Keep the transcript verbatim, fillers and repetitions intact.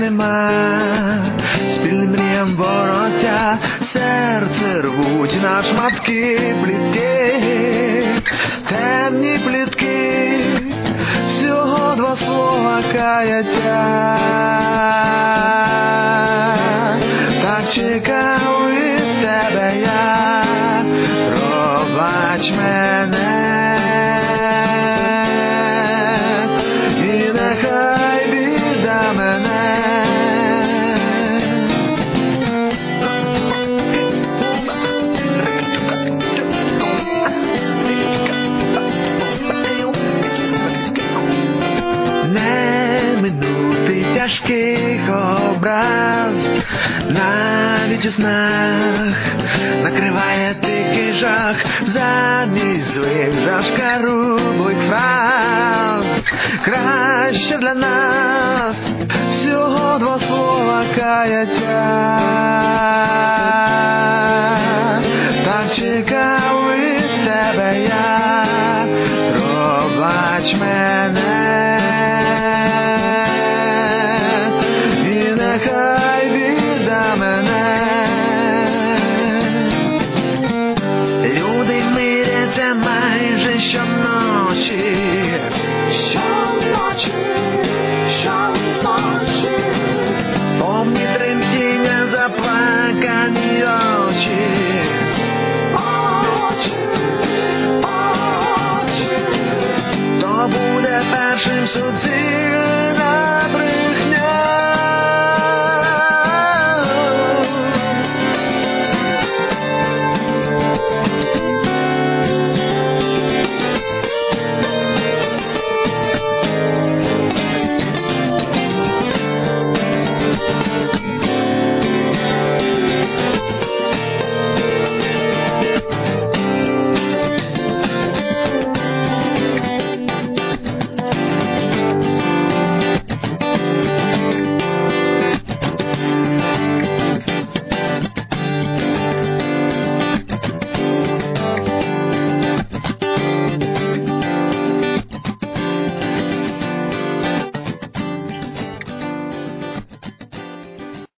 нема, спільним мріям вороття, серце рвуть на шматки, плітки, темні плітки, всього два слова каяття. Так чекав від тебе я, пробач мене, і нехай біда мене. Не минути тяжких образ, навіть у снах накриває тихий жах, замість злих зашкарублих фраз. Краще для нас всього два слова каяття. Так чекав від тебе я, пробач мене, і нехай біда мене. Люди миряться майже щоночі, щоночі, щоночі, повні тремтіння, заплакані очі, очі, очі. То буде першим суддею